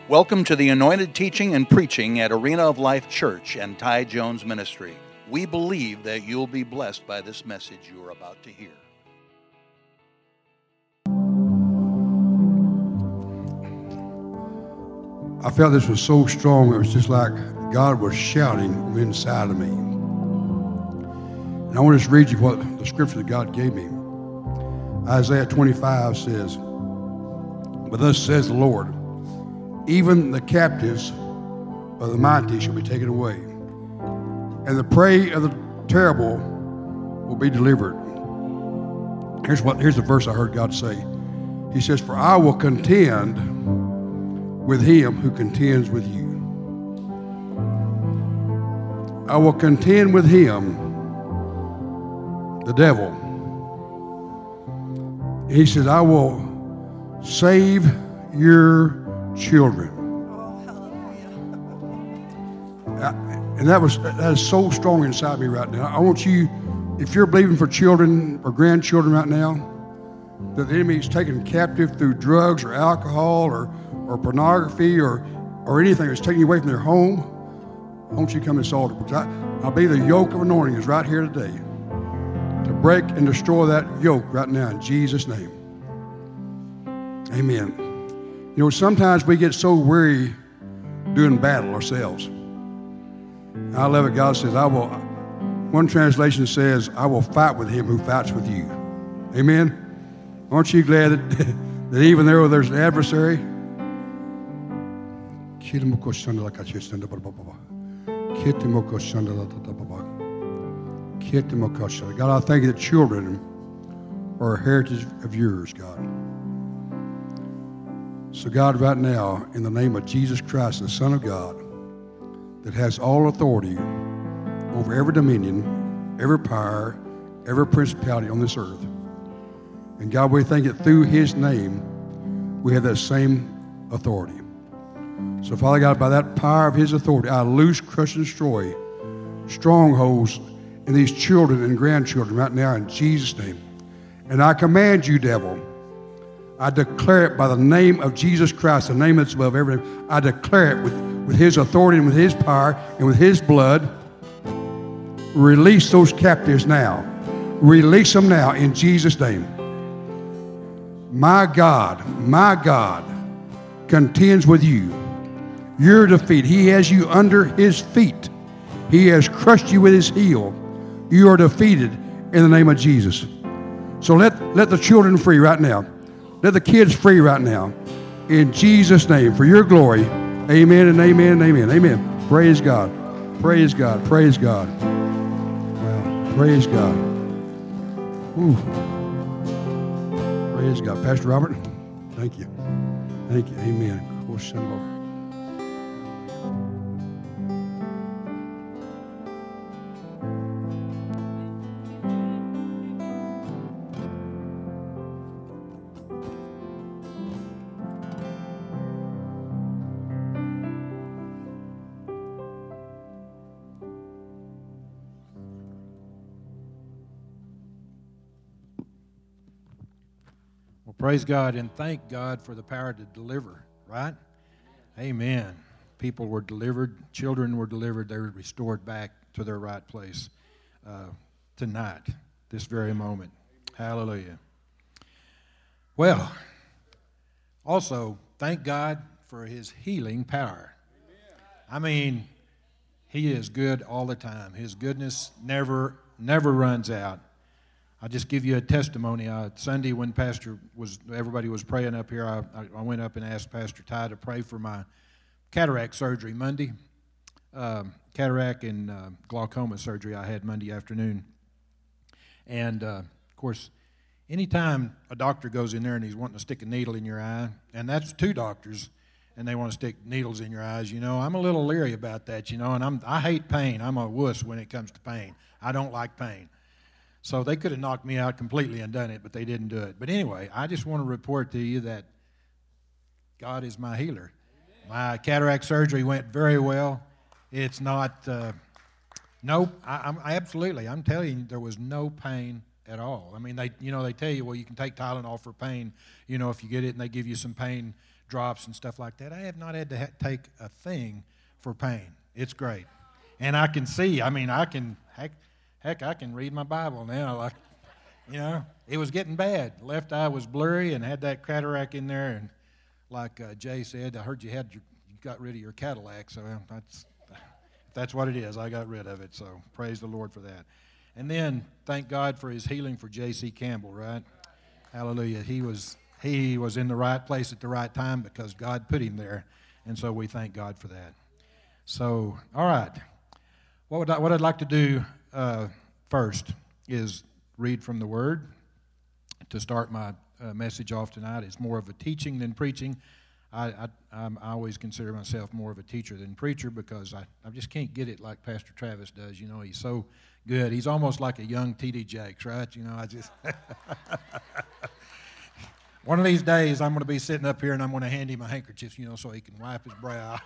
Welcome to the anointed teaching and preaching at Arena of Life Church and Ty Jones Ministry. We believe that you'll be blessed by this message you are about to hear. I felt this was so strong, it was just like God was shouting inside of me. And I want to just read you what the scripture that God gave me. Isaiah 25 says, "But thus says the Lord, even the captives of the mighty shall be taken away, and the prey of the terrible will be delivered." Here's the verse I heard God say. He says, "For I will contend with him who contends with you. I will contend with him," the devil. He says, "I will save your children." And that is so strong inside me right now. I want you, if you're believing for children or grandchildren right now, that the enemy is taken captive through drugs or alcohol or pornography or anything that's taking you away from their home, I want you to come to this altar, because I believe the yoke of anointing is right here today to break and destroy that yoke right now in Jesus' name. Amen. You know, sometimes we get so weary doing battle ourselves. I love it. God says, one translation says, "I will fight with him who fights with you." Amen. Aren't you glad that even though there's an adversary? God, I thank you that children are a heritage of yours, God. So God, right now, in the name of Jesus Christ, the Son of God, that has all authority over every dominion, every power, every principality on this earth. And God, we thank that through his name, we have that same authority. So Father God, by that power of his authority, I loose, crush, and destroy strongholds in these children and grandchildren right now in Jesus' name. And I command you, devil, I declare it by the name of Jesus Christ, the name that's above every name. I declare it with his authority and with his power and with his blood. Release those captives now. Release them now in Jesus' name. My God contends with you. You're defeated. He has you under his feet. He has crushed you with his heel. You are defeated in the name of Jesus. So let the children free right now. Let the kids free right now. In Jesus' name, for your glory. Amen and amen and amen. Amen. Praise God. Praise God. Praise God. Well, praise God. Ooh. Praise God. Pastor Robert, thank you. Thank you. Amen. Praise God and thank God for the power to deliver, right? Amen. People were delivered, children were delivered, they were restored back to their right place tonight, this very moment. Hallelujah. Well, also, thank God for his healing power. I mean, he is good all the time. His goodness never runs out. I'll just give you a testimony. Sunday when everybody was praying up here, I went up and asked Pastor Ty to pray for my cataract surgery Monday. Cataract and glaucoma surgery I had Monday afternoon. And, of course, anytime a doctor goes in there and he's wanting to stick a needle in your eye, and that's two doctors, and they want to stick needles in your eyes, I'm a little leery about that, and I hate pain. I'm a wuss when it comes to pain. I don't like pain. So they could have knocked me out completely and done it, but they didn't do it. But anyway, I just want to report to you that God is my healer. My cataract surgery went very well. It's not, absolutely, I'm telling you, there was no pain at all. I mean, they tell you, well, you can take Tylenol for pain, if you get it, and they give you some pain drops and stuff like that. I have not had to take a thing for pain. It's great. And I can see, I can read my Bible now. Like, it was getting bad. Left eye was blurry and had that cataract in there. And like Jay said, I heard you got rid of your Cadillac. So that's what it is. I got rid of it. So praise the Lord for that. And then thank God for his healing for J.C. Campbell, right? Hallelujah. He was in the right place at the right time because God put him there. And so we thank God for that. So, all right. What I'd like to do first is read from the Word to start my message off tonight. It's more of a teaching than preaching. I always consider myself more of a teacher than preacher because I just can't get it like Pastor Travis does. He's so good. He's almost like a young T.D. Jakes, right? I just... One of these days, I'm going to be sitting up here and I'm going to hand him a handkerchief, so he can wipe his brow.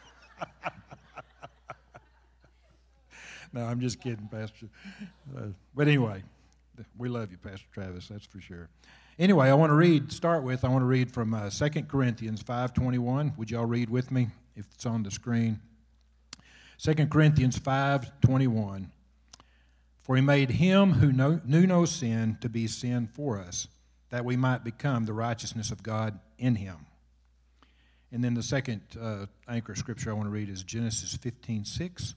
No, I'm just kidding, Pastor. But anyway, we love you, Pastor Travis, that's for sure. Anyway, I want to read from 2 Corinthians 5:21. Would y'all read with me if it's on the screen? 2 Corinthians 5:21. For he made him who knew no sin to be sin for us, that we might become the righteousness of God in him. And then the second anchor scripture I want to read is Genesis 15:6.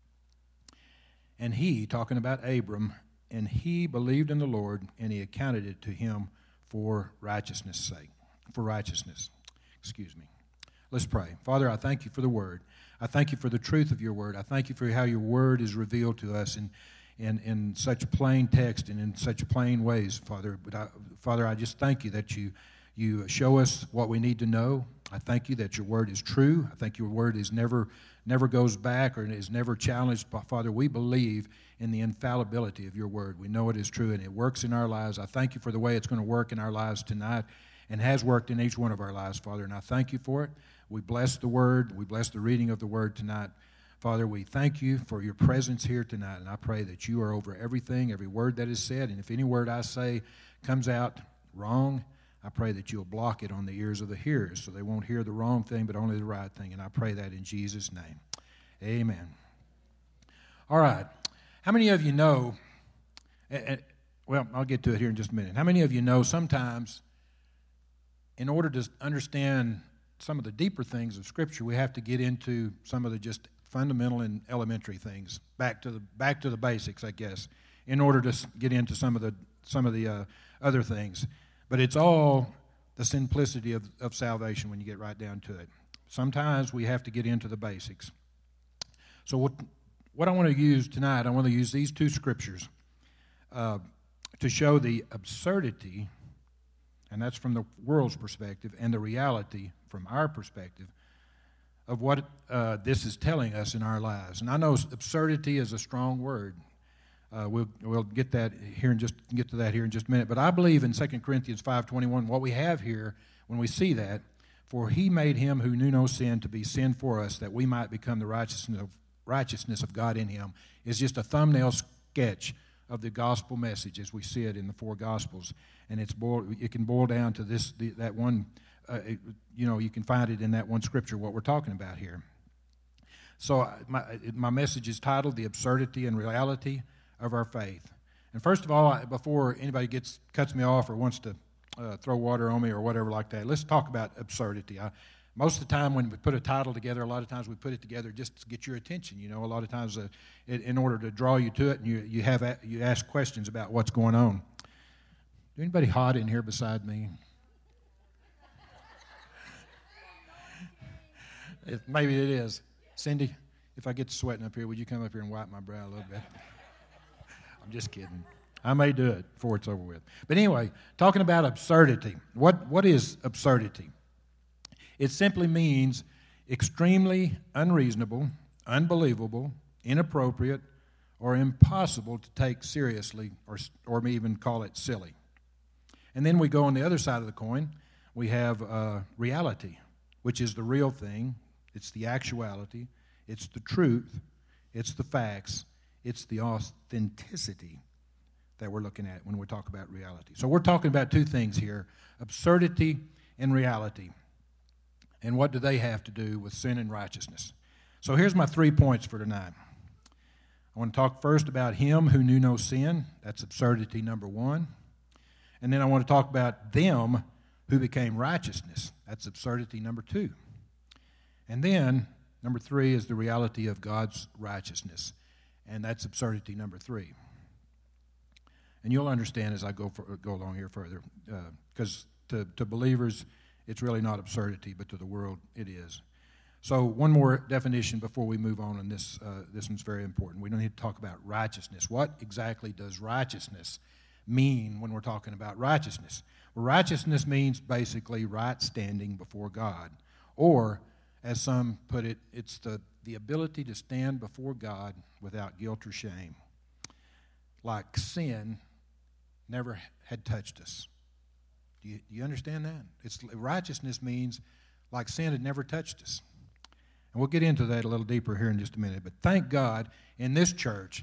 And he, talking about Abram, and he believed in the Lord, and he accounted it to him for righteousness' sake. For righteousness. Excuse me. Let's pray. Father, I thank you for the Word. I thank you for the truth of your Word. I thank you for how your Word is revealed to us in such plain text and in such plain ways, Father. But Father, I just thank you that you show us what we need to know. I thank you that your Word is true. I think your Word is never goes back or is never challenged. But Father, we believe in the infallibility of your Word. We know it is true and it works in our lives. I thank you for the way it's going to work in our lives tonight and has worked in each one of our lives, Father. And I thank you for it. We bless the Word. We bless the reading of the Word tonight. Father, we thank you for your presence here tonight, and I pray that you are over everything, every word that is said, and if any word I say comes out wrong, I pray that you'll block it on the ears of the hearers so they won't hear the wrong thing but only the right thing, and I pray that in Jesus' name. Amen. All right. How many of you know, well, I'll get to it here in just a minute. How many of you know sometimes in order to understand some of the deeper things of Scripture, we have to get into some of the just fundamental and elementary things, back to the basics, I guess, in order to get into some of the other things. But it's all the simplicity of salvation when you get right down to it. Sometimes we have to get into the basics. So what I want to use tonight, I want to use these two scriptures to show the absurdity, and that's from the world's perspective, and the reality from our perspective of what this is telling us in our lives. And I know absurdity is a strong word. We'll get to that here in just a minute. But I believe in 2 Corinthians 5:21, what we have here when we see that, for he made him who knew no sin to be sin for us, that we might become the righteousness of God in him, is just a thumbnail sketch of the gospel message as we see it in the four gospels. And it can boil down to that one. You can find it in that one scripture, what we're talking about here. So my message is titled, The Absurdity and Reality of Our Faith. And first of all, before anybody cuts me off or wants to throw water on me or whatever like that, let's talk about absurdity. Most of the time when we put a title together, a lot of times we put it together just to get your attention. A lot of times in order to draw you to it, and you ask questions about what's going on. Is anybody hot in here beside me? Maybe it is. Cindy, if I get to sweating up here, would you come up here and wipe my brow a little bit? I'm just kidding. I may do it before it's over with. But anyway, talking about absurdity. What is absurdity? It simply means extremely unreasonable, unbelievable, inappropriate, or impossible to take seriously, or even call it silly. And then we go on the other side of the coin. We have reality, which is the real thing. It's the actuality. It's the truth. It's the facts. It's the authenticity that we're looking at when we talk about reality. So we're talking about two things here, absurdity and reality. And what do they have to do with sin and righteousness? So here's my 3 points for tonight. I want to talk first about him who knew no sin. That's absurdity number 1. And then I want to talk about them who became righteousness. That's absurdity number 2. And then number 3 is the reality of God's righteousness. And that's absurdity number 3. And you'll understand as I go along here further, because to believers, it's really not absurdity, but to the world, it is. So one more definition before we move on, and this one's very important. We don't need to talk about righteousness. What exactly does righteousness mean when we're talking about righteousness? Well, righteousness means basically right standing before God, or as some put it, it's the ability to stand before God without guilt or shame, like sin never had touched us. Do you understand that? Righteousness means like sin had never touched us. And we'll get into that a little deeper here in just a minute. But thank God in this church,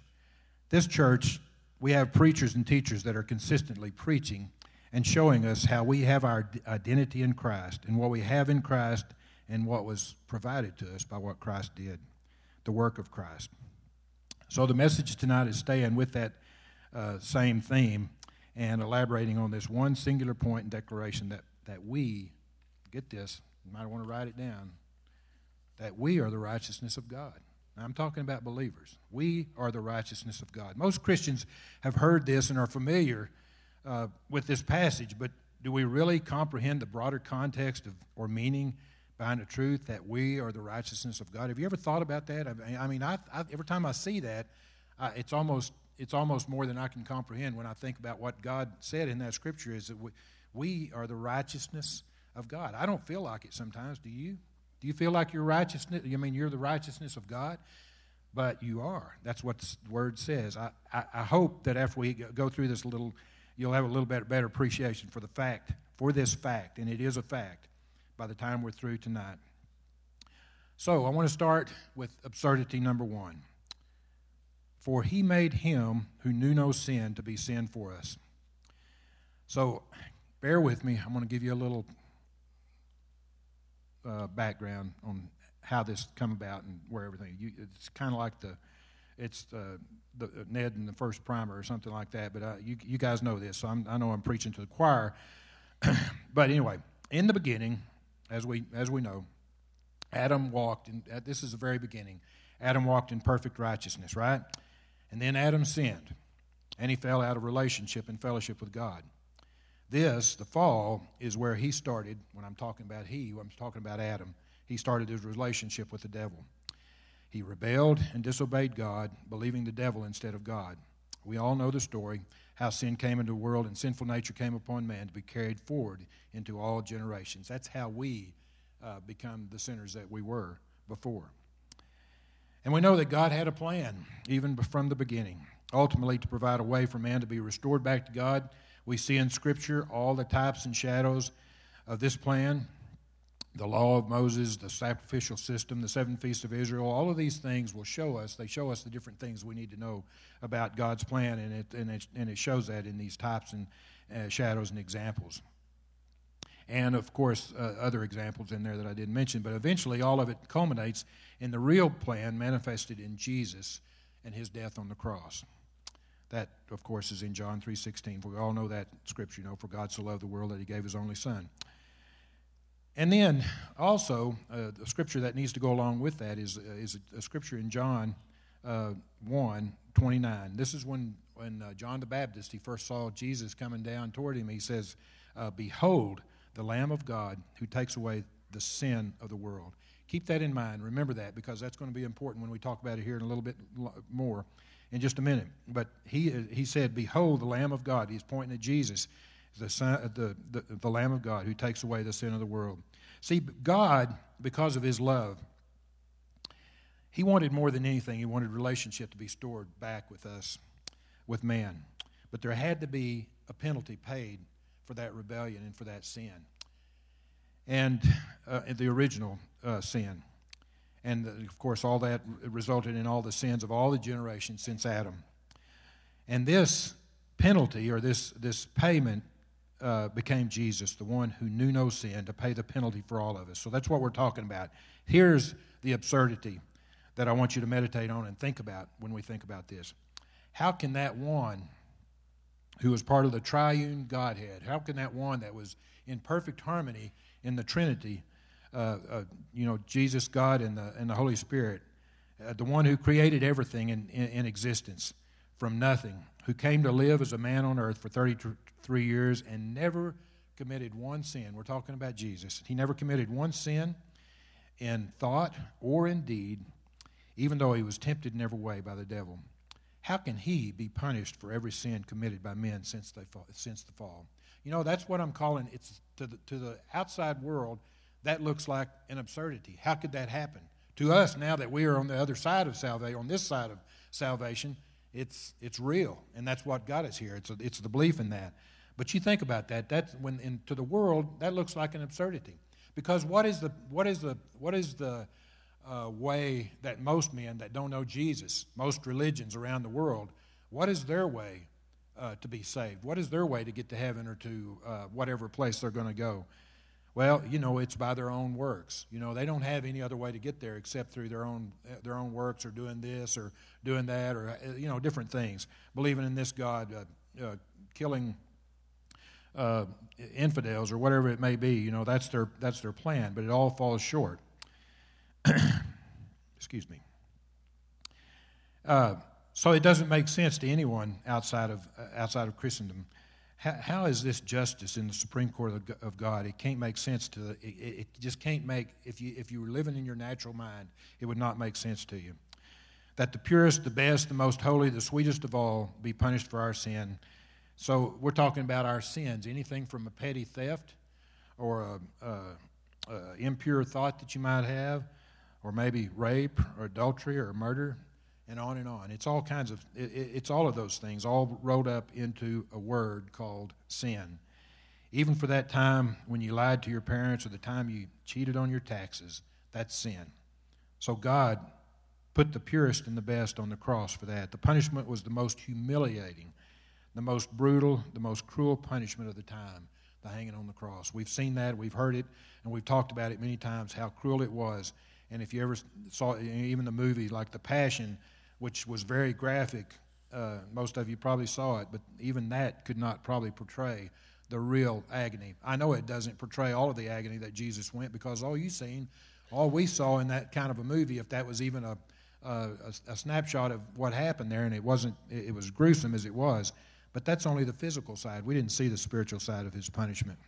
we have preachers and teachers that are consistently preaching and showing us how we have our identity in Christ and what we have in Christ and what was provided to us by what Christ did, the work of Christ. So the message tonight is staying with that same theme and elaborating on this one singular point and declaration that we, get this, you might want to write it down, that we are the righteousness of God. Now, I'm talking about believers. We are the righteousness of God. Most Christians have heard this and are familiar with this passage, but do we really comprehend the broader context or meaning behind the truth that we are the righteousness of God? Have you ever thought about that? I mean, every time I see that, it's almost more than I can comprehend when I think about what God said in that scripture is that we are the righteousness of God. I don't feel like it sometimes. Do you? Do you feel like you're righteousness? I mean, you're the righteousness of God? But you are. That's what the Word says. I hope that after we go through this you'll have a little bit better appreciation for this fact, and it is a fact, by the time we're through tonight. So I want to start with absurdity number 1. For he made him who knew no sin to be sin for us. So bear with me. I'm going to give you a little background on how this come about and where everything. It's kind of like the Ned in the first primer or something like that. But you guys know this, so I know I'm preaching to the choir. But anyway, in the beginning, as we know, Adam walked in. This is the very beginning. Adam walked in perfect righteousness, right? And then Adam sinned, and he fell out of relationship and fellowship with God. The fall, is where he started. When I'm talking about I'm talking about Adam. He started his relationship with the devil. He rebelled and disobeyed God, believing the devil instead of God. We all know the story, how sin came into the world and sinful nature came upon man to be carried forward into all generations. That's how we become the sinners that we were before. And we know that God had a plan, even from the beginning, ultimately to provide a way for man to be restored back to God. We see in Scripture all the types and shadows of this plan, the law of Moses, the sacrificial system, the 7 feasts of Israel. All of these things will show us the different things we need to know about God's plan, and it shows that in these types and shadows and examples. And, of course, other examples in there that I didn't mention. But eventually all of it culminates in the real plan manifested in Jesus and his death on the cross. That, of course, is in John 3:16. We all know that scripture, for God so loved the world that he gave his only son. And then also, the scripture that needs to go along with that is a scripture in John 1:29. This is when John the Baptist, he first saw Jesus coming down toward him. He says, "Behold, the Lamb of God who takes away the sin of the world." Keep that in mind. Remember that, because that's going to be important when we talk about it here in a little bit more in just a minute. But he said, "Behold, the Lamb of God." He's pointing at Jesus, the Lamb of God who takes away the sin of the world. See, God, because of his love, he wanted more than anything. He wanted relationship to be stored back with us, with man. But there had to be a penalty paid for that rebellion and for that sin, and the original sin. And, of course, all that resulted in all the sins of all the generations since Adam. And this penalty, or this payment, became Jesus, the one who knew no sin, to pay the penalty for all of us. So that's what we're talking about. Here's the absurdity that I want you to meditate on and think about when we think about this. How can that one who was part of the triune Godhead, how can that one that was in perfect harmony in the Trinity, Jesus, God, and the Holy Spirit, the one who created everything in existence from nothing, who came to live as a man on earth for 33 years and never committed one sin. We're talking about Jesus. He never committed one sin in thought or in deed, even though he was tempted in every way by the devil. How can he be punished for every sin committed by men since the fall? You know, that's what I'm calling, it's to the outside world, that looks like an absurdity. How could that happen? To us, now that we are on the other side of salvation, on this side of salvation, it's real, and that's what got us here. It's the belief in that. But you think about that. That's to the world, that looks like an absurdity. Because what is the way that most men that don't know Jesus, most religions around the world, what is their way to be saved? What is their way to get to heaven or to whatever place they're going to go? Well, it's by their own works. They don't have any other way to get there except through their own works, or doing this or doing that, or different things. Believing in this God, killing infidels, or whatever it may be. That's their plan, but it all falls short. Excuse me. So it doesn't make sense to anyone outside of Christendom. How is this justice in the Supreme Court of God? It can't make sense it just can't make, if you were living in your natural mind, it would not make sense to you. That the purest, the best, the most holy, the sweetest of all be punished for our sin. So we're talking about our sins, anything from a petty theft or a impure thought that you might have, or maybe rape or adultery or murder, and on and on. It's all kinds of, it's all of those things, all rolled up into a word called sin. Even for that time when you lied to your parents, or the time you cheated on your taxes, that's sin. So God put the purest and the best on the cross for that. The punishment was the most humiliating, the most brutal, the most cruel punishment of the time, the hanging on the cross. We've seen that, we've heard it, and we've talked about it many times, how cruel it was. And if you ever saw even the movie like The Passion, which was very graphic, most of you probably saw it, but even that could not probably portray the real agony. I know it doesn't portray all of the agony that Jesus went, because all we saw in that kind of a movie, if that was even a snapshot of what happened there, and it was gruesome as it was, but that's only the physical side. We didn't see the spiritual side of his punishment.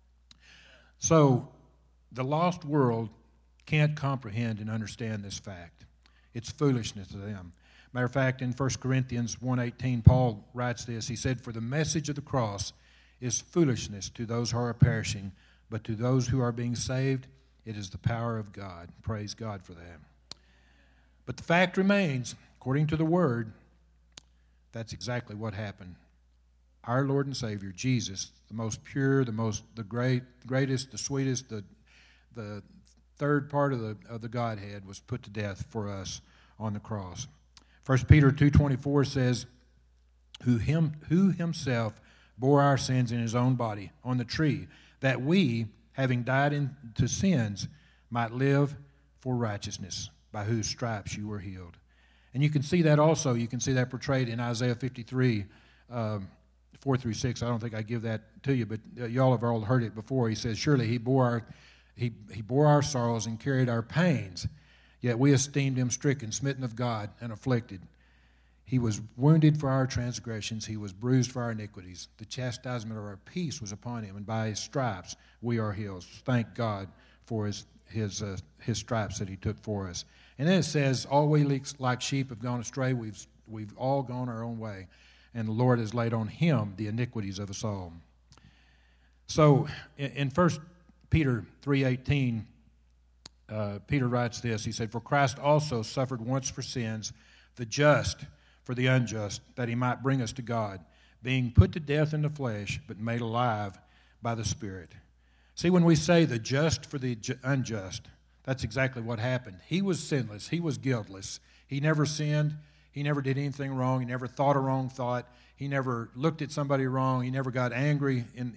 So the lost world can't comprehend and understand this fact. It's foolishness to them. Matter of fact, in 1 Corinthians 1:18, Paul writes this. He said, "For the message of the cross is foolishness to those who are perishing, but to those who are being saved, it is the power of God." Praise God for that. But the fact remains, according to the Word, that's exactly what happened. Our Lord and Savior, Jesus, the most pure, the greatest, the sweetest, the third part of the Godhead, was put to death for us on the cross. 1 Peter 2:24 says, who himself bore our sins in his own body on the tree, that we, having died into sins, might live for righteousness, by whose stripes you were healed. And you can see that also. You can see that portrayed in Isaiah 53, 4-6. I don't think I give that to you, but y'all have all heard it before. He says, "Surely he bore our sorrows and carried our pains, yet we esteemed him stricken, smitten of God, and afflicted. He was wounded for our transgressions, he was bruised for our iniquities. The chastisement of our peace was upon him, and by his stripes we are healed." Thank God for his stripes that he took for us. And then it says, "All we like sheep have gone astray, we've all gone our own way, and the Lord has laid on him the iniquities of us all." So in 1 Peter 3:18, Peter writes this. He said, "For Christ also suffered once for sins, the just for the unjust, that he might bring us to God, being put to death in the flesh, but made alive by the Spirit." See, when we say the just for the unjust, that's exactly what happened. He was sinless. He was guiltless. He never sinned. He never did anything wrong. He never thought a wrong thought. He never looked at somebody wrong. He never got angry in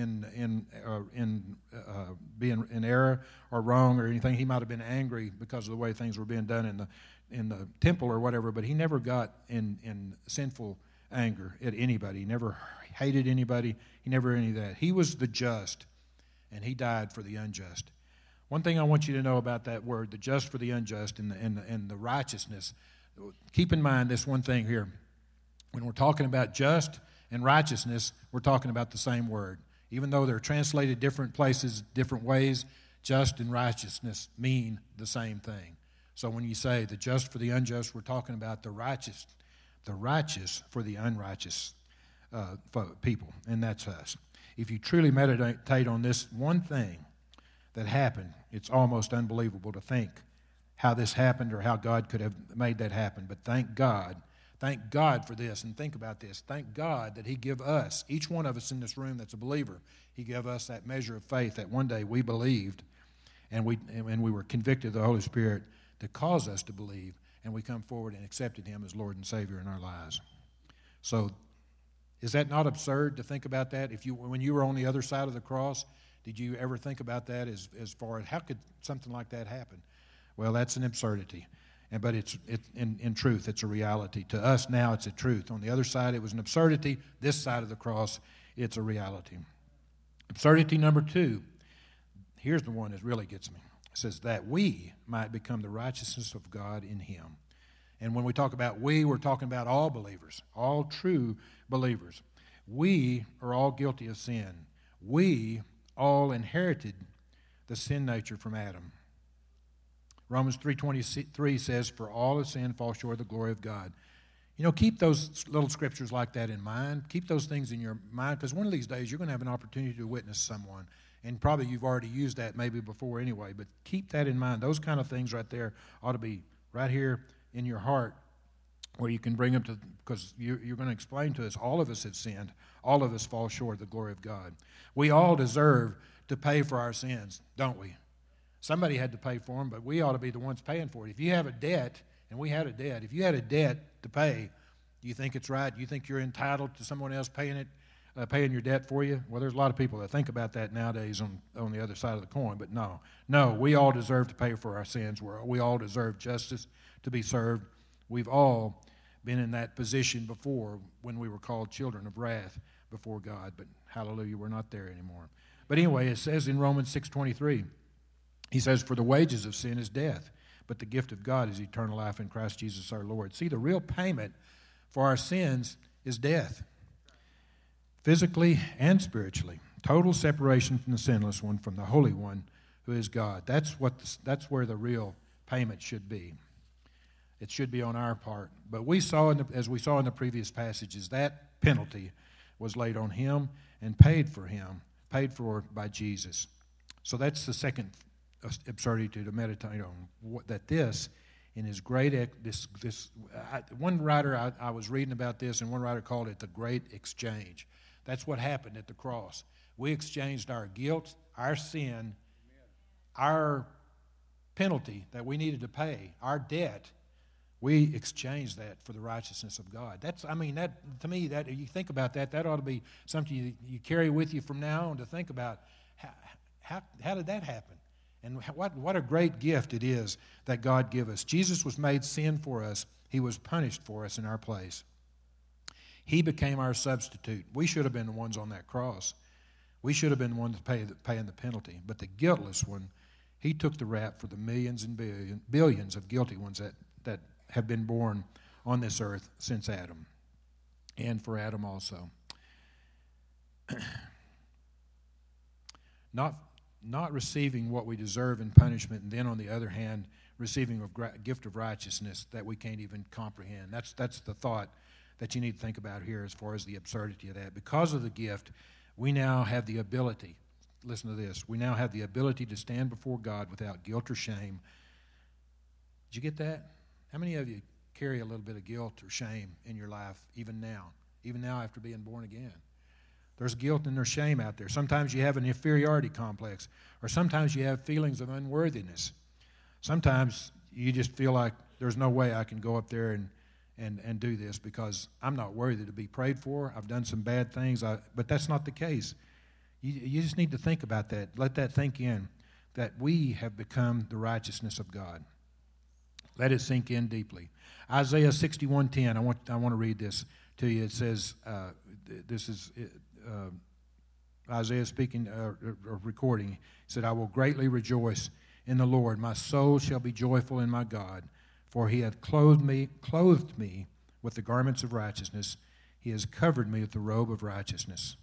being in error or wrong or anything. He might have been angry because of the way things were being done in the temple or whatever, but he never got in sinful anger at anybody. He never hated anybody. He never any of that. He was the just, and he died for the unjust. One thing I want you to know about that word, the just for the unjust and the righteousness, keep in mind this one thing here. When we're talking about just and righteousness, we're talking about the same word. Even though they're translated different places, different ways, just and righteousness mean the same thing. So when you say the just for the unjust, we're talking about the righteous for the unrighteous people, and that's us. If you truly meditate on this one thing that happened, it's almost unbelievable to think how this happened or how God could have made that happen. But thank God for this, and think about this. Thank God that he give us, each one of us in this room that's a believer, he gave us that measure of faith that one day we believed, and we were convicted of the Holy Spirit that caused us to believe, and we come forward and accepted him as Lord and Savior in our lives. So is that not absurd to think about that? When you were on the other side of the cross, did you ever think about that as far as how could something like that happen? Well, that's an absurdity. But in truth, it's a reality. To us now, it's a truth. On the other side, it was an absurdity. This side of the cross, it's a reality. Absurdity number 2, here's the one that really gets me. It says that we might become the righteousness of God in him. And when we talk about we're talking about all believers, all true believers. We are all guilty of sin. We all inherited the sin nature from Adam. Romans 3:23 says, for all have sinned, fall short of the glory of God. Keep those little scriptures like that in mind. Keep those things in your mind, because one of these days you're going to have an opportunity to witness someone. And probably you've already used that maybe before anyway, but keep that in mind. Those kind of things right there ought to be right here in your heart where you can bring them to, because you're going to explain to us, all of us have sinned. All of us fall short of the glory of God. We all deserve to pay for our sins, don't we? Somebody had to pay for them, but we ought to be the ones paying for it. If you have a debt, and we had a debt, if you had a debt to pay, do you think it's right? Do you think you're entitled to someone else paying your debt for you? Well, there's a lot of people that think about that nowadays on the other side of the coin, but no, we all deserve to pay for our sins. We all deserve justice to be served. We've all been in that position before when we were called children of wrath before God, but hallelujah, we're not there anymore. But anyway, it says in Romans 6:23, he says, for the wages of sin is death, but the gift of God is eternal life in Christ Jesus our Lord. See, the real payment for our sins is death, physically and spiritually. Total separation from the sinless one, from the Holy One who is God. That's where the real payment should be. It should be on our part. But as we saw in the previous passages, that penalty was laid on him and paid for by Jesus. So that's the second absurdity to meditate on, that this, in his great, one writer, I was reading about this, and one writer called it the great exchange. That's what happened at the cross. We exchanged our guilt, our sin, our penalty that we needed to pay, our debt. We exchanged that for the righteousness of God. To me, that you think about that ought to be something you carry with you from now on, to think about how did that happen? And what a great gift it is that God give us. Jesus was made sin for us. He was punished for us in our place. He became our substitute. We should have been the ones on that cross. We should have been the ones paying the penalty. But the guiltless one, he took the rap for the millions and billions of guilty ones that have been born on this earth since Adam, and for Adam also. Not receiving what we deserve in punishment, and then on the other hand, receiving a gift of righteousness that we can't even comprehend. That's the thought that you need to think about here as far as the absurdity of that. Because of the gift, we now have the ability, listen to this, we now have the ability to stand before God without guilt or shame. Did you get that? How many of you carry a little bit of guilt or shame in your life even now after being born again? There's guilt and there's shame out there. Sometimes you have an inferiority complex, or sometimes you have feelings of unworthiness. Sometimes you just feel like there's no way I can go up there and do this, because I'm not worthy to be prayed for. I've done some bad things, but that's not the case. You just need to think about that. Let that think in, that we have become the righteousness of God. Let it sink in deeply. Isaiah 61:10. I want to read this to you. It says, this is Isaiah speaking, recording. He said, "I will greatly rejoice in the Lord. My soul shall be joyful in my God, for he hath clothed me with the garments of righteousness. He has covered me with the robe of righteousness."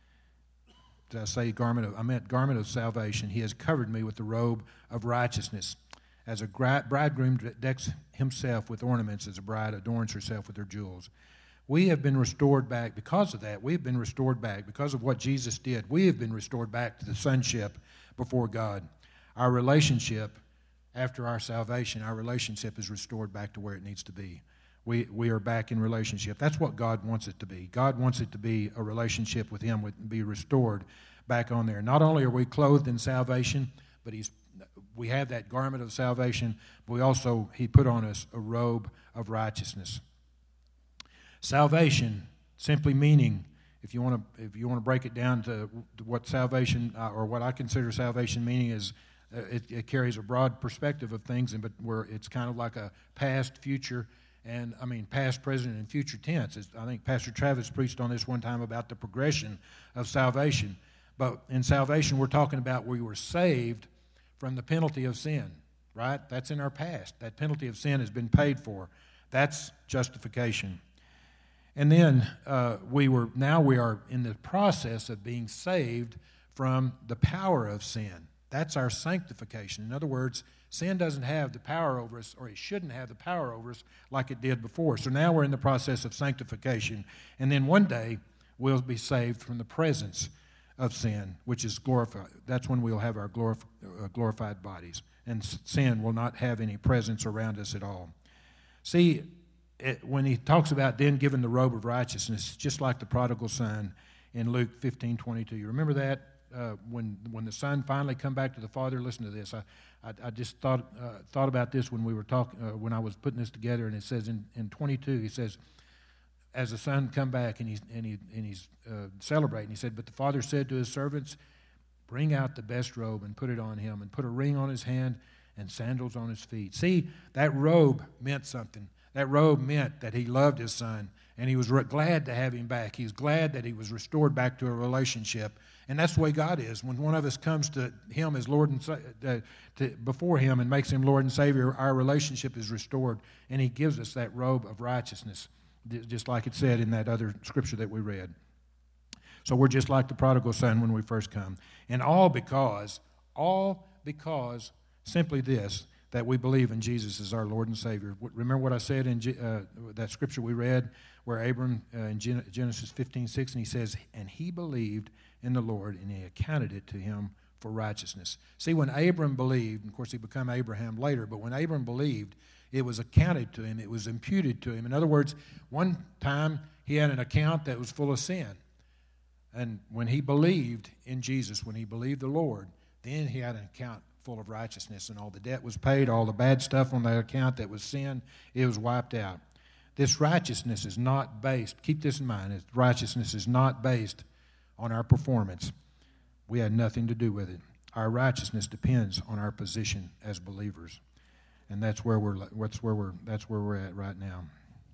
Did I say garment? I meant garment of salvation. He has covered me with the robe of righteousness. As a bridegroom decks himself with ornaments, as a bride adorns herself with her jewels. We have been restored back because of that. We have been restored back because of what Jesus did. We have been restored back to the sonship before God. Our relationship, after our salvation, our relationship is restored back to where it needs to be. We are back in relationship. That's what God wants it to be. God wants it to be a relationship with Him, be restored back on there. Not only are we clothed in salvation, but we have that garment of salvation, but He put on us a robe of righteousness. Salvation, simply meaning, if you want to break it down to what salvation, or what I consider salvation meaning, is it carries a broad perspective of things, but where it's kind of like a past, future, past, present, and future tense. I think Pastor Travis preached on this one time about the progression of salvation. But in salvation, we're talking about we were saved from the penalty of sin, right? That's in our past. That penalty of sin has been paid for. That's justification. And then we are in the process of being saved from the power of sin. That's our sanctification. In other words, sin doesn't have the power over us, or it shouldn't have the power over us like it did before. So now we're in the process of sanctification. And then one day we'll be saved from the presence of sin, which is glorified. That's when we'll have our glorified bodies. And sin will not have any presence around us at all. See, when he talks about then giving the robe of righteousness, just like the prodigal son in Luke 15:22. You remember that? When the son finally come back to the father. Listen to this. I just thought about this when we were talking, when I was putting this together, and it says in 22, he says, as the son come back and he's celebrating, he said, "But the father said to his servants, bring out the best robe and put it on him, and put a ring on his hand and sandals on his feet." See, that robe meant something. That robe meant that he loved his son, and he was glad to have him back. He was glad that he was restored back to a relationship. And that's the way God is. When one of us comes to Him as Lord and before Him and makes Him Lord and Savior, our relationship is restored, and He gives us that robe of righteousness, just like it said in that other scripture that we read. So we're just like the prodigal son when we first come. And all because simply this, that we believe in Jesus as our Lord and Savior. Remember what I said in that scripture we read where Abram, in Genesis 15:6, and he says, "And he believed in the Lord, and He accounted it to him for righteousness." See, when Abram believed, of course he became Abraham later, but when Abram believed, it was accounted to him, it was imputed to him. In other words, one time he had an account that was full of sin. And when he believed in Jesus, when he believed the Lord, then he had an account full of righteousness, and all the debt was paid, all the bad stuff on that account that was sin, it was wiped out. This righteousness is not based, keep this in mind, righteousness is not based on our performance. We had nothing to do with it. Our righteousness depends on our position as believers. And that's where we're at right now.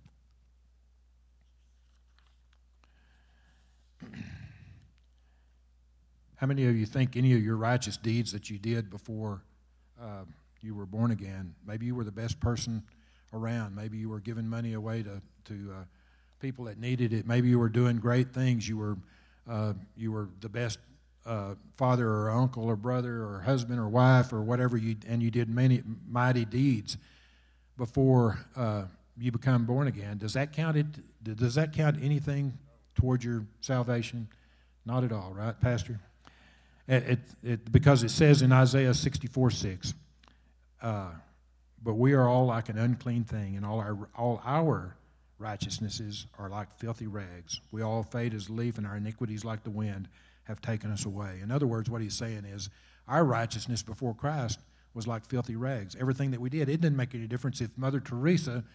How many of you think any of your righteous deeds that you did before you were born again, maybe you were the best person around, maybe you were giving money away to people that needed it, maybe you were doing great things, you were the best father or uncle or brother or husband or wife or whatever, and you did many mighty deeds before you become born again. Does that count anything toward your salvation? Not at all, right, Pastor? Because it says in Isaiah 64:6, "But we are all like an unclean thing, and all our righteousnesses are like filthy rags. We all fade as a leaf, and our iniquities like the wind have taken us away." In other words, what he's saying is our righteousness before Christ was like filthy rags. Everything that we did, it didn't make any difference if Mother Teresa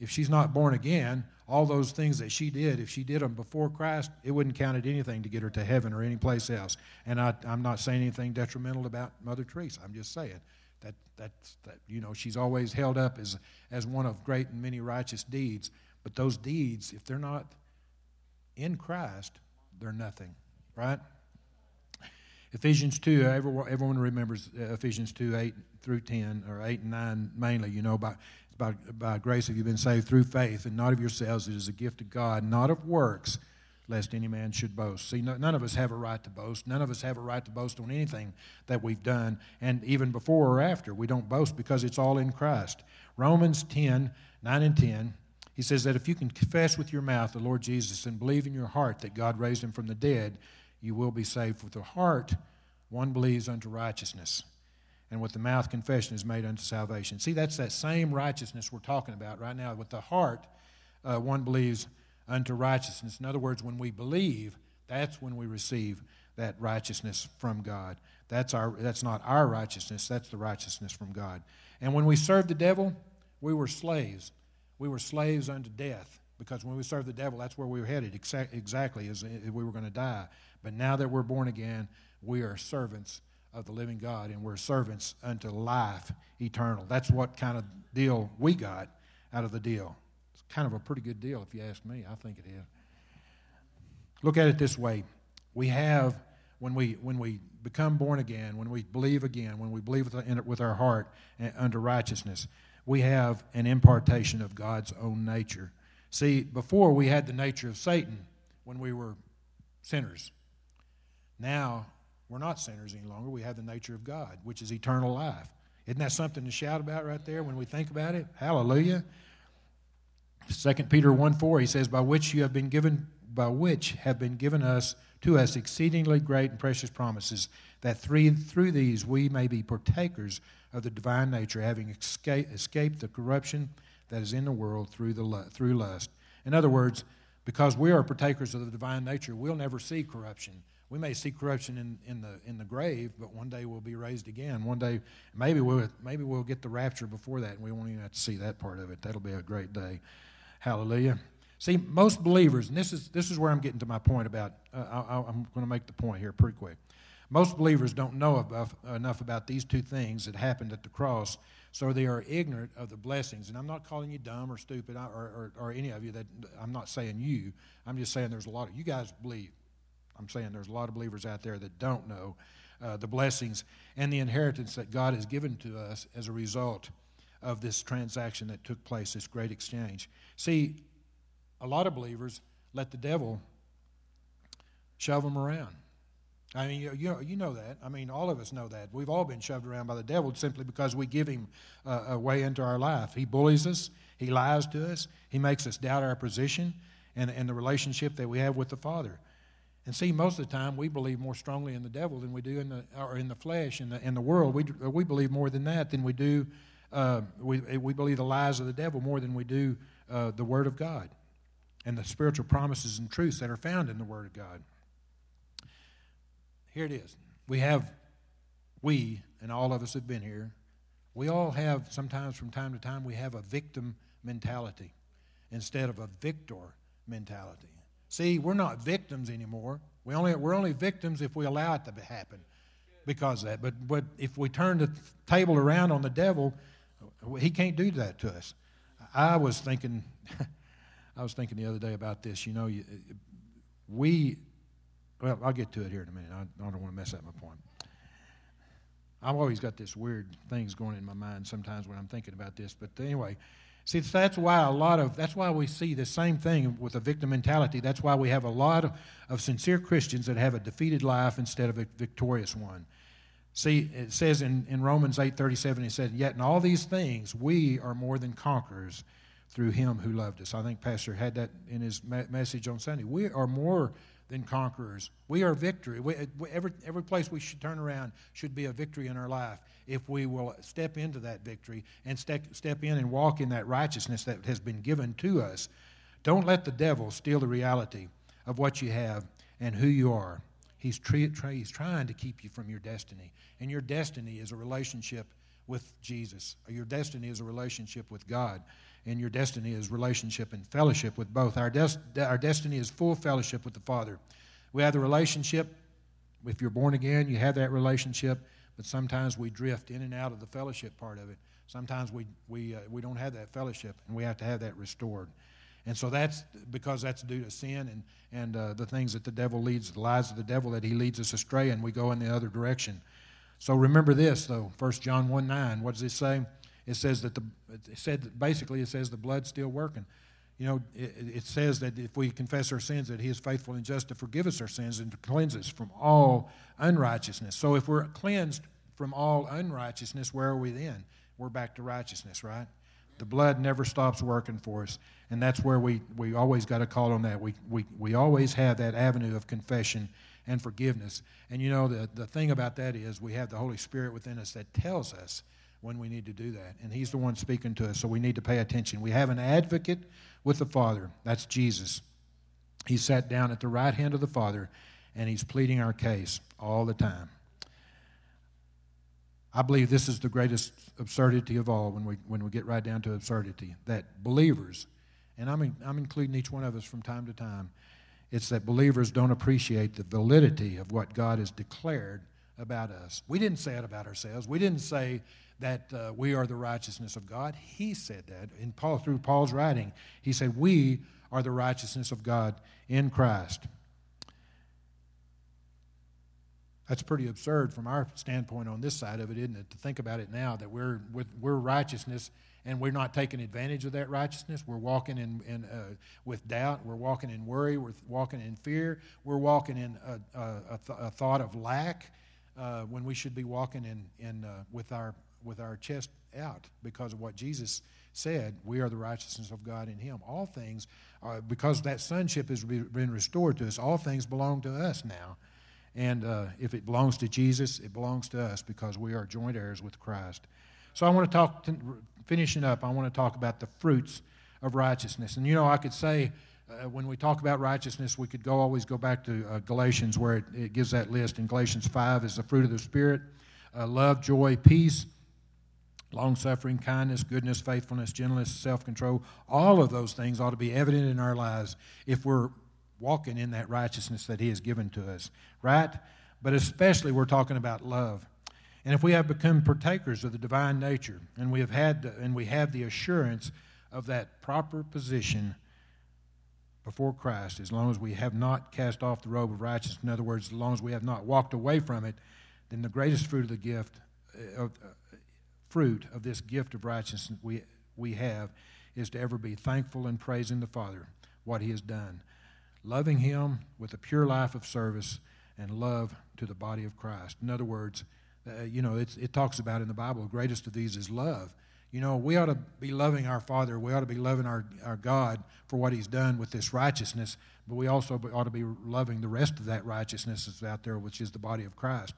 if she's not born again, all those things that she did, if she did them before Christ, it wouldn't count at anything to get her to heaven or any place else. And I'm not saying anything detrimental about Mother Teresa. I'm just saying that she's always held up as one of great and many righteous deeds. But those deeds, if they're not in Christ, they're nothing, right? Ephesians 2, everyone remembers Ephesians 2, 8 through 10, or 8 and 9 mainly, by grace have you been saved through faith, and not of yourselves. It is a gift of God, not of works, lest any man should boast. See, none of us have a right to boast. None of us have a right to boast on anything that we've done, and even before or after. We don't boast because it's all in Christ. Romans 10, 9 and 10, he says that if you can confess with your mouth the Lord Jesus and believe in your heart that God raised him from the dead, you will be saved. With the heart one believes unto righteousness, and with the mouth confession is made unto salvation. See, that's that same righteousness we're talking about right now. With the heart, one believes unto righteousness. In other words, when we believe, that's when we receive that righteousness from God. That's not our righteousness, that's the righteousness from God. And when we served the devil, we were slaves. We were slaves unto death, because when we served the devil, that's where we were headed, exactly as we were going to die. But now that we're born again, we are servants of the living God, and we're servants unto life eternal. That's what kind of deal we got out of the deal. It's kind of a pretty good deal, if you ask me. I think it is. Look at it this way. We have, when we become born again, when we believe again, when we believe with our heart unto righteousness, we have an impartation of God's own nature. See, before we had the nature of Satan when we were sinners. Now, we're not sinners any longer. We have the nature of God, which is eternal life. Isn't that something to shout about right there when we think about it? Hallelujah. 2 Peter 1:4, he says, by which have been given to us exceedingly great and precious promises, that through these we may be partakers of the divine nature, having escaped the corruption that is in the world through lust. In other words, because we are partakers of the divine nature, we'll never see corruption. We may see corruption in the grave, but one day we'll be raised again. One day, maybe we'll get the rapture before that, and we won't even have to see that part of it. That'll be a great day. Hallelujah. See, most believers, and this is where I'm getting to my point about. I'm going to make the point here pretty quick. Most believers don't know enough about these two things that happened at the cross, so they are ignorant of the blessings. And I'm not calling you dumb or stupid or any of you. That I'm not saying you. I'm just saying there's a lot of you guys believe. I'm saying there's a lot of believers out there that don't know the blessings and the inheritance that God has given to us as a result of this transaction that took place, this great exchange. See, a lot of believers let the devil shove them around. I mean, you know that. I mean, all of us know that. We've all been shoved around by the devil simply because we give him a way into our life. He bullies us. He lies to us. He makes us doubt our position and the relationship that we have with the Father. And see, most of the time we believe more strongly in the devil than we do in the flesh, in the world. We believe more than that than we do. We believe the lies of the devil more than we do the Word of God and the spiritual promises and truths that are found in the Word of God. Here it is. We, and all of us have been here, we all have, sometimes from time to time, we have a victim mentality instead of a victor mentality. See, we're not victims anymore. We're only victims if we allow it to happen because of that. But if we turn the table around on the devil, he can't do that to us. I was thinking the other day about this. Well, I'll get to it here in a minute. I don't want to mess up my point. I've always got this weird things going in my mind sometimes when I'm thinking about this. But anyway, see, that's why we see the same thing with a victim mentality. That's why we have a lot of sincere Christians that have a defeated life instead of a victorious one. See, it says in Romans 8:37, it said, yet in all these things we are more than conquerors through him who loved us. I think Pastor had that in his message on Sunday. We are more than conquerors. We are victory. Every place we should turn around should be a victory in our life if we will step into that victory and step in and walk in that righteousness that has been given to us. Don't let the devil steal the reality of what you have and who you are. He's trying to keep you from your destiny. And your destiny is a relationship with Jesus. Your destiny is a relationship with God. And your destiny is relationship and fellowship with both. Our destiny is full fellowship with the Father. We have the relationship. If you're born again, you have that relationship, but sometimes we drift in and out of the fellowship part of it. Sometimes we don't have that fellowship, and we have to have that restored. And so that's because that's due to sin and the things that the devil leads, the lies of the devil, that he leads us astray, and we go in the other direction. So remember this, though, 1 John 1:9. What does it say? It says that basically it says the blood's still working. You know, it says that if we confess our sins, that he is faithful and just to forgive us our sins and to cleanse us from all unrighteousness. So if we're cleansed from all unrighteousness, where are we then? We're back to righteousness, right? The blood never stops working for us, and that's where we always got to call on that. We always have that avenue of confession and forgiveness. And you know, the thing about that is we have the Holy Spirit within us that tells us when we need to do that, and he's the one speaking to us, so we need to pay attention. We have an advocate with the Father. That's Jesus. He sat down at the right hand of the Father, and he's pleading our case all the time. I believe this is the greatest absurdity of all when we get right down to absurdity, that believers, and I'm including each one of us from time to time, it's that believers don't appreciate the validity of what God has declared about us. We didn't say it about ourselves. We didn't say that we are the righteousness of God. He said that through Paul's writing. He said we are the righteousness of God in Christ. That's pretty absurd from our standpoint on this side of it, isn't it? To think about it now, that we're righteousness and we're not taking advantage of that righteousness. We're walking with doubt. We're walking in worry. We're walking in fear. We're walking in a thought of lack when we should be walking with our chest out because of what Jesus said. We are the righteousness of God in him. All things, because that sonship has been restored to us, all things belong to us now. And if it belongs to Jesus, it belongs to us because we are joint heirs with Christ. So I want to finishing up, I want to talk about the fruits of righteousness. And you know, I could say, when we talk about righteousness, we could always go back to Galatians, where it gives that list. In Galatians 5 is the fruit of the Spirit: love, joy, peace, long-suffering, kindness, goodness, faithfulness, gentleness, self-control. All of those things ought to be evident in our lives if we're walking in that righteousness that he has given to us, right? But especially we're talking about love. And if we have become partakers of the divine nature, and we have the assurance of that proper position before Christ, as long as we have not cast off the robe of righteousness, in other words, as long as we have not walked away from it, then the greatest fruit of the gift, fruit of this gift of righteousness we have, is to ever be thankful and praising the Father, what he has done. Loving him with a pure life of service and love to the body of Christ. In other words, it talks about in the Bible, the greatest of these is love. You know, we ought to be loving our Father. We ought to be loving our God for what he's done with this righteousness, but we also ought to be loving the rest of that righteousness that's out there, which is the body of Christ.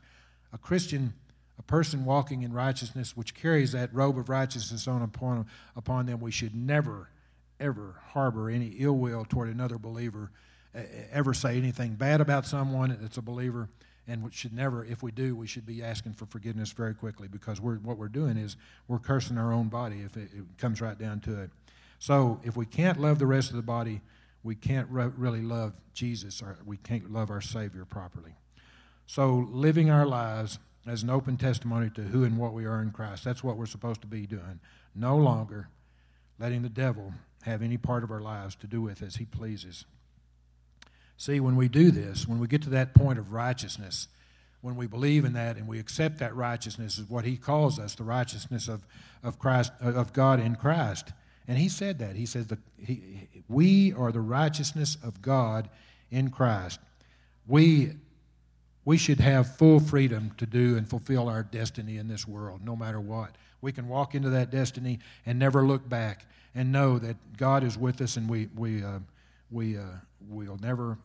A person walking in righteousness, which carries that robe of righteousness upon them, we should never, ever harbor any ill will toward another believer, ever say anything bad about someone that's a believer, and we should never, if we do, we should be asking for forgiveness very quickly, because what we're doing is we're cursing our own body if it comes right down to it. So if we can't love the rest of the body, we can't really love Jesus, or we can't love our Savior properly. So living our lives as an open testimony to who and what we are in Christ, that's what we're supposed to be doing. No longer letting the devil have any part of our lives to do with as he pleases. See, when we do this, when we get to that point of righteousness, when we believe in that and we accept that righteousness is what he calls us, the righteousness of Christ, of God in Christ. And he said that. He says that we are the righteousness of God in Christ. We should have full freedom to do and fulfill our destiny in this world, no matter what. We can walk into that destiny and never look back and know that God is with us, and we'll never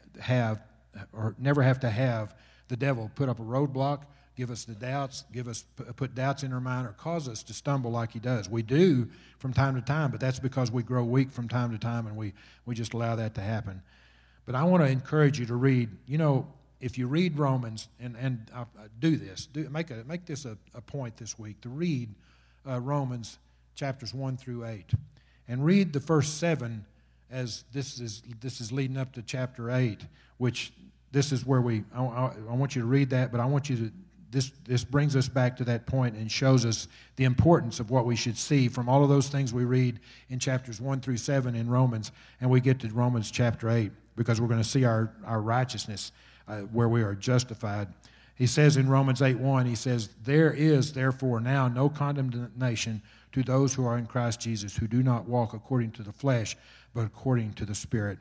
have to have the devil put up a roadblock, give us the doubts, put doubts in our mind, or cause us to stumble like he does. We do from time to time, but that's because we grow weak from time to time, and we just allow that to happen. But I want to encourage you to read, if you read Romans, and do this, make this a point this week, to read Romans chapters 1 through 8. and read the first 7 as this is leading up to chapter 8, which this is where I want you to read that, but I want you to, this brings us back to that point and shows us the importance of what we should see from all of those things we read in chapters 1 through 7 in Romans, and we get to Romans chapter 8, because we're going to see our righteousness where we are justified. He says in Romans 8:1, he says, "There is therefore now no condemnation to those who are in Christ Jesus, who do not walk according to the flesh, but according to the Spirit."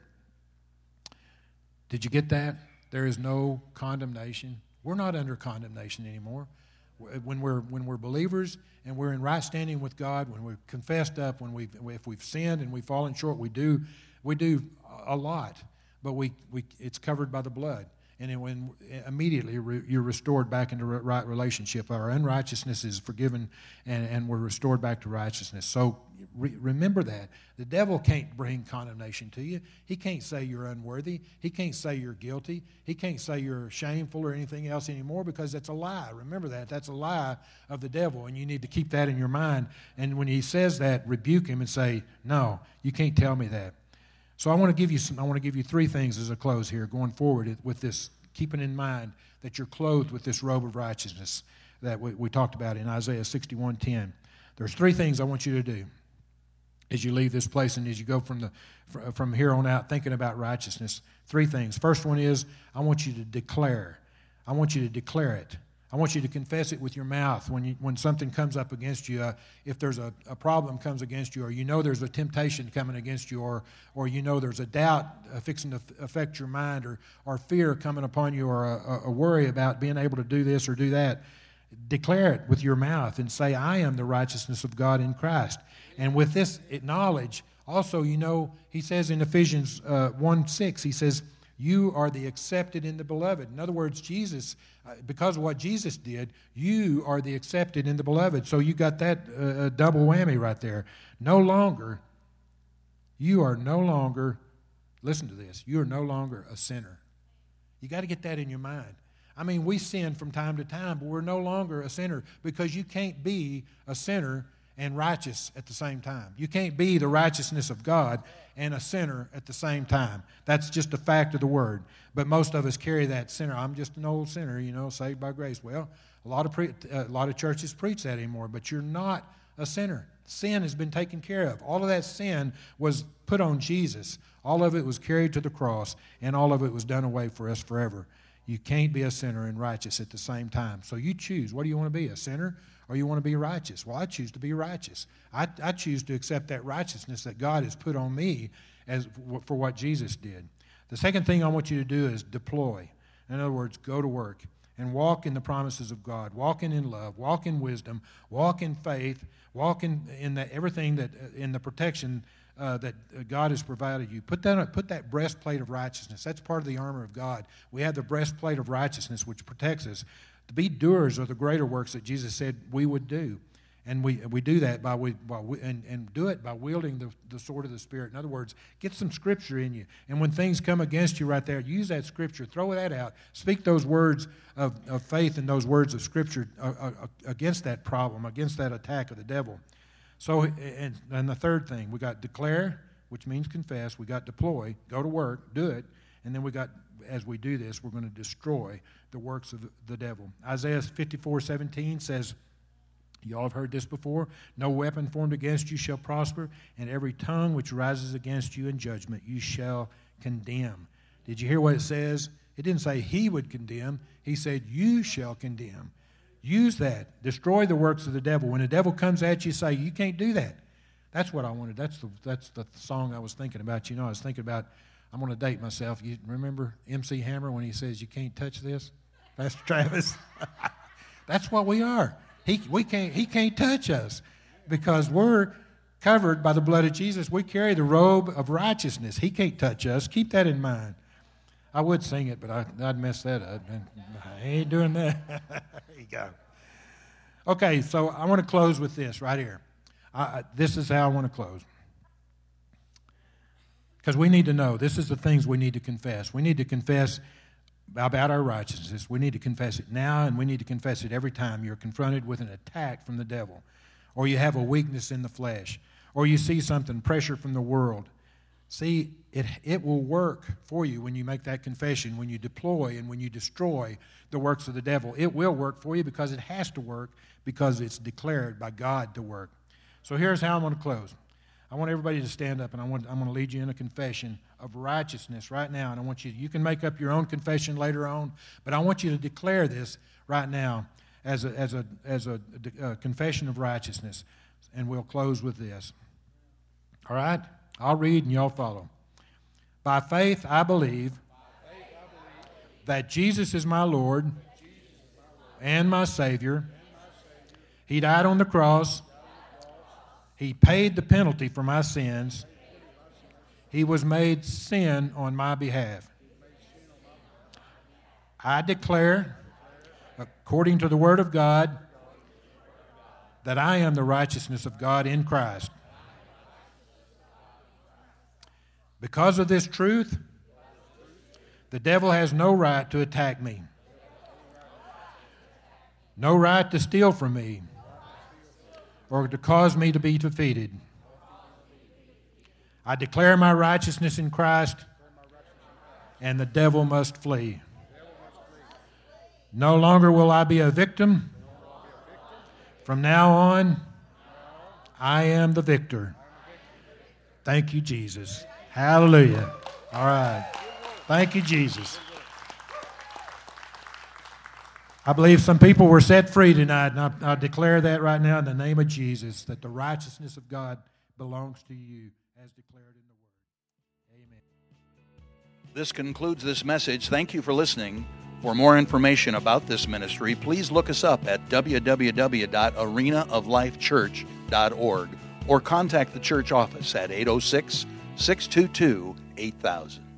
Did you get that? There is no condemnation. We're not under condemnation anymore. When we're believers and we're in right standing with God, when we've confessed up, if we've sinned and we've fallen short, we do a lot, but it's covered by the blood. And then when immediately you're restored back into right relationship, our unrighteousness is forgiven, and we're restored back to righteousness. So remember that. The devil can't bring condemnation to you. He can't say you're unworthy. He can't say you're guilty. He can't say you're shameful or anything else anymore, because that's a lie. Remember that. That's a lie of the devil, and you need to keep that in your mind. And when he says that, rebuke him and say, "No, you can't tell me that." So I want to give you 3 things as a close here, going forward with this, keeping in mind that you're clothed with this robe of righteousness that we talked about in Isaiah 61:10. There's 3 things I want you to do as you leave this place and as you go from here on out thinking about righteousness. 3 things. First one is, I want you to declare. I want you to declare it. I want you to confess it with your mouth when something comes up against you. If there's a problem comes against you, or you know there's a temptation coming against you, or you know there's a doubt fixing to affect your mind, or fear coming upon you, or a worry about being able to do this or do that, declare it with your mouth and say, "I am the righteousness of God in Christ." And with this knowledge, also, he says in Ephesians 1:6, he says, "You are the accepted in the beloved." In other words, Jesus, because of what Jesus did, you are the accepted in the beloved. So you got that double whammy right there. You are no longer, listen to this, you are no longer a sinner. You got to get that in your mind. I mean, we sin from time to time, but we're no longer a sinner, because you can't be a sinner and righteous at the same time. You can't be the righteousness of God and a sinner at the same time. That's just a fact of the word. But most of us carry that sinner. I'm just an old sinner, saved by grace. Well, a lot of churches preach that anymore, but you're not a sinner. Sin has been taken care of. All of that sin was put on Jesus. All of it was carried to the cross, and all of it was done away for us forever. You can't be a sinner and righteous at the same time. So you choose. What do you want to be, a sinner or you want to be righteous? Well, I choose to be righteous. I choose to accept that righteousness that God has put on me for what Jesus did. The second thing I want you to do is deploy. In other words, go to work and walk in the promises of God. Walk in love. Walk in wisdom. Walk in faith. Walk in everything that in the protection that God has provided you. Put that breastplate of righteousness. That's part of the armor of God. We have the breastplate of righteousness, which protects us. To be doers of the greater works that Jesus said we would do. And we do that and do it by wielding the sword of the Spirit. In other words, get some Scripture in you. And when things come against you right there, use that Scripture. Throw that out. Speak those words of faith and those words of Scripture against that problem, against that attack of the devil. So, and the third thing, we got declare, which means confess. We got deploy, go to work, do it. And then we got, as we do this, we're going to destroy the works of the devil. Isaiah 54:17 says, you all have heard this before, "No weapon formed against you shall prosper, and every tongue which rises against you in judgment you shall condemn." Did you hear what it says? It didn't say he would condemn. He said you shall condemn. Use that. Destroy the works of the devil. When the devil comes at you, say, you can't do that. That's what I wanted. That's the song I was thinking about. I was thinking about, I'm going to date myself. You remember MC Hammer when he says, "You can't touch this"? Pastor Travis? That's what we are. He can't touch us because we're covered by the blood of Jesus. We carry the robe of righteousness. He can't touch us. Keep that in mind. I would sing it, but I'd mess that up. I ain't doing that. There you go. Okay, so I want to close with this right here. This is how I want to close. Because we need to know. This is the things we need to confess. We need to confess about our righteousness. We need to confess it now, and we need to confess it every time you're confronted with an attack from the devil, or you have a weakness in the flesh, or you see something, pressure from the world. See, it will work for you when you make that confession, when you deploy and when you destroy the works of the devil. It will work for you because it has to work, because it's declared by God to work. So here's how I'm going to close. I want everybody to stand up, and I'm going to lead you in a confession of righteousness right now. And I want you can make up your own confession later on, but I want you to declare this right now as a confession of righteousness. And we'll close with this. All right? I'll read and y'all follow. By faith, I believe that Jesus is my Lord and my Savior. He died on the cross. He paid the penalty for my sins. He was made sin on my behalf. I declare, according to the Word of God, that I am the righteousness of God in Christ. Because of this truth, the devil has no right to attack me, no right to steal from me, or to cause me to be defeated. I declare my righteousness in Christ, and the devil must flee. No longer will I be a victim. From now on, I am the victor. Thank you, Jesus. Hallelujah. All right. Thank you, Jesus. I believe some people were set free tonight, and I declare that right now in the name of Jesus, that the righteousness of God belongs to you as declared in the Word. Amen. This concludes this message. Thank you for listening. For more information about this ministry, please look us up at www.arenaoflifechurch.org or contact the church office at 806-622-8000.